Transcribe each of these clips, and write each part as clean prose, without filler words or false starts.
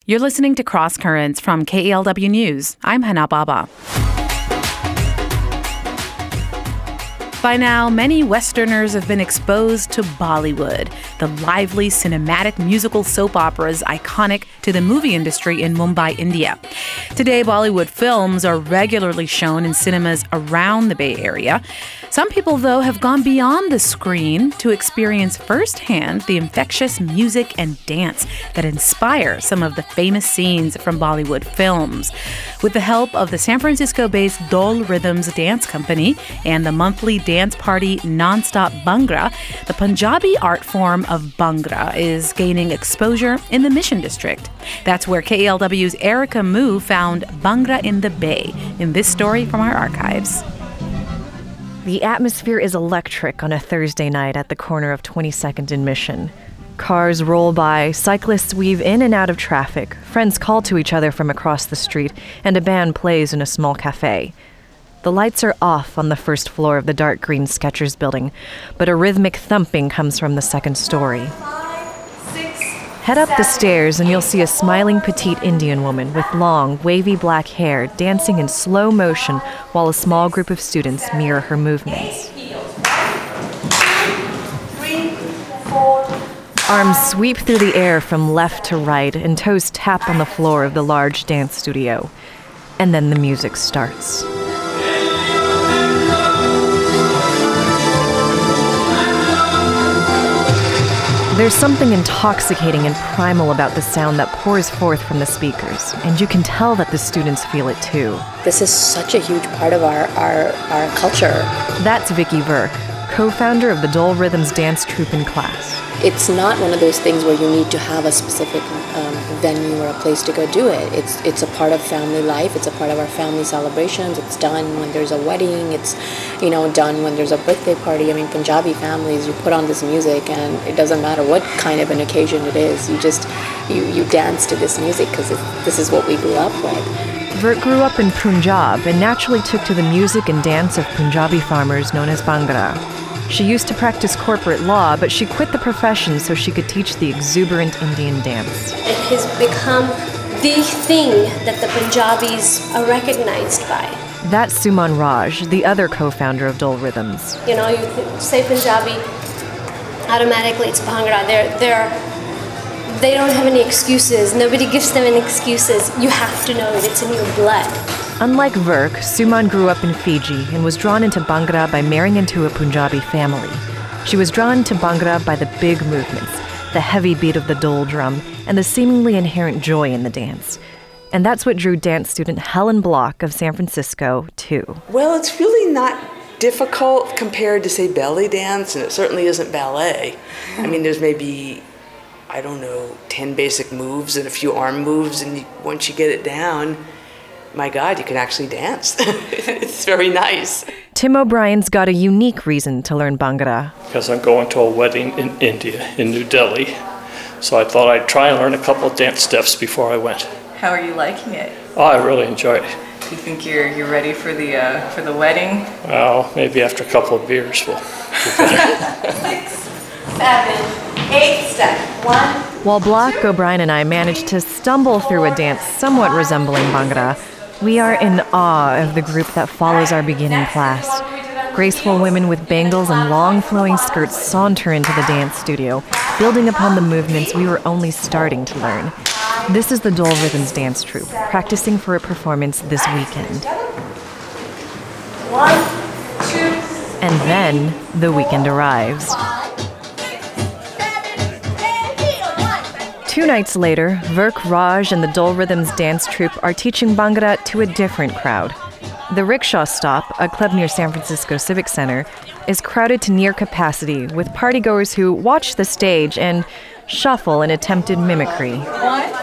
You're listening to Cross Currents from KELW News. I'm Hana Baba. By now, many Westerners have been exposed to Bollywood, the lively cinematic musical soap operas iconic to the movie industry in Mumbai, India. Today, Bollywood films are regularly shown in cinemas around the Bay Area. Some people, though, have gone beyond the screen to experience firsthand the infectious music and dance that inspire some of the famous scenes from Bollywood films. With the help of the San Francisco-based Dole Rhythms Dance Company and the monthly dance party Nonstop Bhangra, the Punjabi art form of Bhangra is gaining exposure in the Mission District. That's where KELW's Erica Moo found Bhangra in the Bay in this story from our archives. The atmosphere is electric on a Thursday night at the corner of 22nd and Mission. Cars roll by, cyclists weave in and out of traffic, friends call to each other from across the street, and a band plays in a small cafe. The lights are off on the first floor of the dark green Skechers building, but a rhythmic thumping comes from the second story. Head up the stairs and you'll see a smiling petite Indian woman with long, wavy black hair dancing in slow motion while a small group of students mirror her movements. Arms sweep through the air from left to right and toes tap on the floor of the large dance studio. And then the music starts. There's something intoxicating and primal about the sound that pours forth from the speakers, and you can tell that the students feel it too. This is such a huge part of our culture. That's Vicky Virk, co-founder of the Dole Rhythms dance troupe in class. It's not one of those things where you need to have a specific venue or a place to go do it. It's a part of family life. It's a part of our family celebrations. It's done when there's a wedding. It's, done when there's a birthday party. I mean, Punjabi families, you put on this music and it doesn't matter what kind of an occasion it is. You dance to this music because this is what we grew up with. Virk grew up in Punjab and naturally took to the music and dance of Punjabi farmers known as Bhangra. She used to practice corporate law, but she quit the profession so she could teach the exuberant Indian dance. It has become the thing that the Punjabis are recognized by. That's Suman Raj, the other co-founder of Dole Rhythms. You say Punjabi, automatically it's Bhangra. They don't have any excuses. Nobody gives them any excuses. You have to know it. It's in your blood. Unlike Virk, Suman grew up in Fiji and was drawn into Bhangra by marrying into a Punjabi family. She was drawn to Bhangra by the big movements, the heavy beat of the dole drum, and the seemingly inherent joy in the dance. And that's what drew dance student Helen Block of San Francisco, too. Well, it's really not difficult compared to, say, belly dance, and it certainly isn't ballet. I mean, there's maybe 10 basic moves and a few arm moves, and once you get it down, my God, you can actually dance. It's very nice. Tim O'Brien's got a unique reason to learn Bhangra. Because I'm going to a wedding in India, in New Delhi. So I thought I'd try and learn a couple of dance steps before I went. How are you liking it? Oh, I really enjoyed it. Do you think you're ready for the wedding? Well, maybe after a couple of beers we'll do better. 6, 7, 8 step. 1. While Block, O'Brien, and I managed to stumble through a dance somewhat resembling Bhangra, we are in awe of the group that follows our beginning class. Graceful women with bangles and long flowing skirts saunter into the dance studio, building upon the movements we were only starting to learn. This is the Dole Rhythms dance troupe, practicing for a performance this weekend. 1, 2, and then the weekend arrives. 2 nights later, Virk, Raj, and the Dole Rhythms dance troupe are teaching Bhangra to a different crowd. The Rickshaw Stop, a club near San Francisco Civic Center, is crowded to near capacity with partygoers who watch the stage and shuffle in attempted mimicry. 1, 2,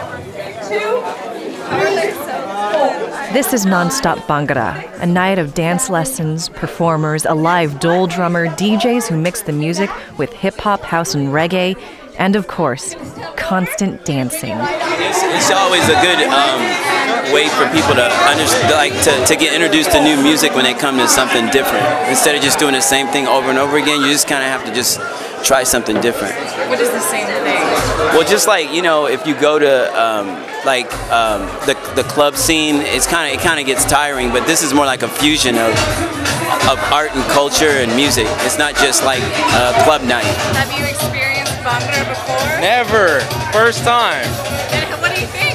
3, 4. This is Nonstop Bhangra, a night of dance lessons, performers, a live dole drummer, DJs who mix the music with hip-hop, house, and reggae, and of course, constant dancing. It's always a good way for people to get introduced to new music when they come to something different. Instead of just doing the same thing over and over again, you just kind of have to just try something different. What is the same thing? Well, just like, if you go to like the club scene. It kind of gets tiring, but this is more like a fusion of art and culture and music. It's not just like a club night. Have you experienced Bhangra before? Never. First time. And what do you think?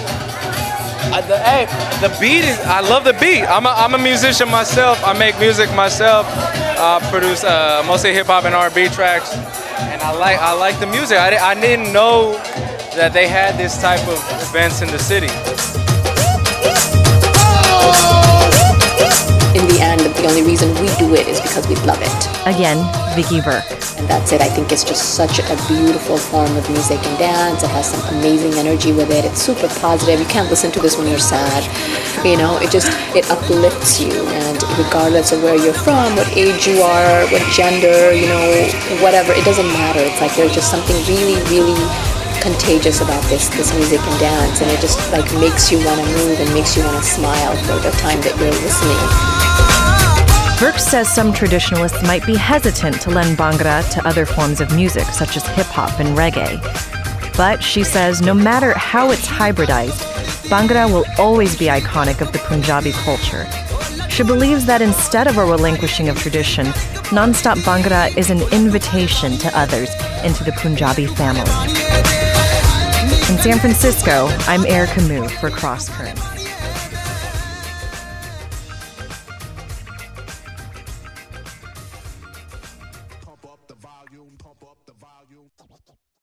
The beat is. I love the beat. I'm a musician myself. I make music myself. Produce mostly hip hop and R&B tracks, and I like the music. I didn't know that they had this type of events in the city. In the end, the only reason we do it is because we love it. Again, Vicky Burke. And that's it. I think it's just such a beautiful form of music and dance. It has some amazing energy with it. It's super positive. You can't listen to this when you're sad. You know, it uplifts you. And regardless of where you're from, what age you are, what gender, you know, whatever, it doesn't matter. It's like there's just something really, really contagious about this music and dance, and it just like makes you want to move and makes you want to smile for the time that you're listening. Burke says some traditionalists might be hesitant to lend Bhangra to other forms of music, such as hip-hop and reggae. But she says no matter how it's hybridized, Bhangra will always be iconic of the Punjabi culture. She believes that instead of a relinquishing of tradition, Non-Stop Bhangra is an invitation to others into the Punjabi family. In San Francisco, I'm Erica Moo for Cross Currents.